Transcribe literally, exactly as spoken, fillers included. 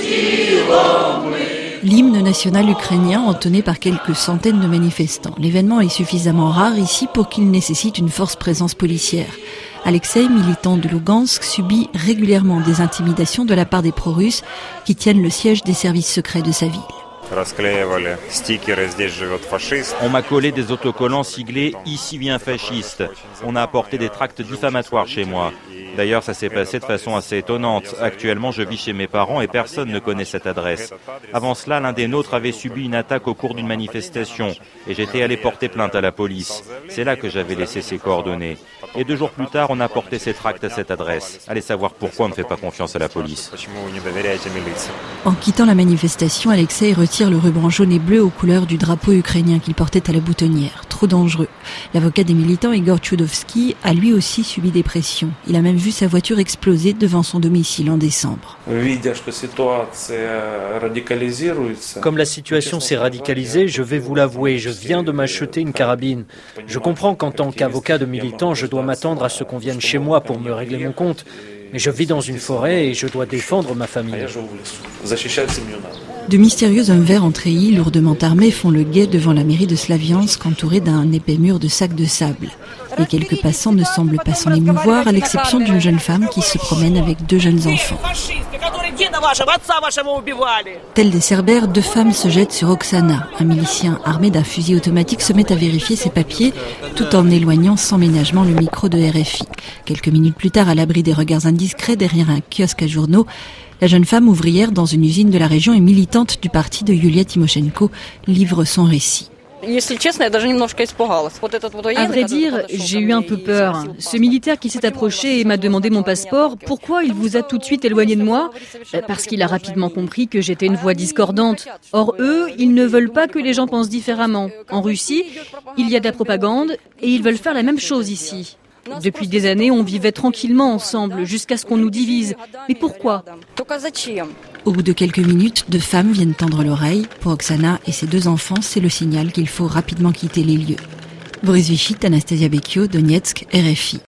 L'hymne national ukrainien entonné par quelques centaines de manifestants. L'événement est suffisamment rare ici pour qu'il nécessite une forte présence policière. Alexei, militant de Lugansk, subit régulièrement des intimidations de la part des pro-russes qui tiennent le siège des services secrets de sa ville. On m'a collé des autocollants siglés « Ici vient fasciste ». On a apporté des tracts diffamatoires chez moi. D'ailleurs, ça s'est passé de façon assez étonnante. Actuellement, je vis chez mes parents et personne ne connaît cette adresse. Avant cela, l'un des nôtres avait subi une attaque au cours d'une manifestation et j'étais allé porter plainte à la police. C'est là que j'avais laissé ses coordonnées. Et deux jours plus tard, on a porté ces tracts à cette adresse. Allez savoir pourquoi on ne fait pas confiance à la police. En quittant la manifestation, Alexei retire le ruban jaune et bleu aux couleurs du drapeau ukrainien qu'il portait à la boutonnière. Trop dangereux. L'avocat des militants, Igor Tchoudovski, a lui aussi subi des pressions. Il a même vu sa voiture exploser devant son domicile en décembre. Comme la situation s'est radicalisée, je vais vous l'avouer, je viens de m'acheter une carabine. Je comprends qu'en tant qu'avocat de militant, je dois m'attendre à ce qu'on vienne chez moi pour me régler mon compte. Mais je vis dans une forêt et je dois défendre ma famille. De mystérieux hommes verts en treillis, lourdement armés, font le guet devant la mairie de Slaviansk, entourés d'un épais mur de sacs de sable. Les quelques passants ne semblent pas s'en émouvoir, à l'exception d'une jeune femme qui se promène avec deux jeunes enfants. Telles des cerbères, deux femmes se jettent sur Oksana. Un milicien armé d'un fusil automatique se met à vérifier ses papiers, tout en éloignant sans ménagement le micro de R F I. Quelques minutes plus tard, à l'abri des regards indiscrets derrière un kiosque à journaux, la jeune femme ouvrière dans une usine de la région et militante du parti de Yulia Tymoshenko livre son récit. À vrai dire, j'ai eu un peu peur. Ce militaire qui s'est approché et m'a demandé mon passeport, pourquoi il vous a tout de suite éloigné de moi ? Parce qu'il a rapidement compris que j'étais une voix discordante. Or, eux, ils ne veulent pas que les gens pensent différemment. En Russie, il y a de la propagande et ils veulent faire la même chose ici. Depuis des années, on vivait tranquillement ensemble, jusqu'à ce qu'on nous divise. Mais pourquoi ? Au bout de quelques minutes, deux femmes viennent tendre l'oreille. Pour Oksana et ses deux enfants, c'est le signal qu'il faut rapidement quitter les lieux. Boris Vichit, Anastasia Bekio, Donetsk, R F I.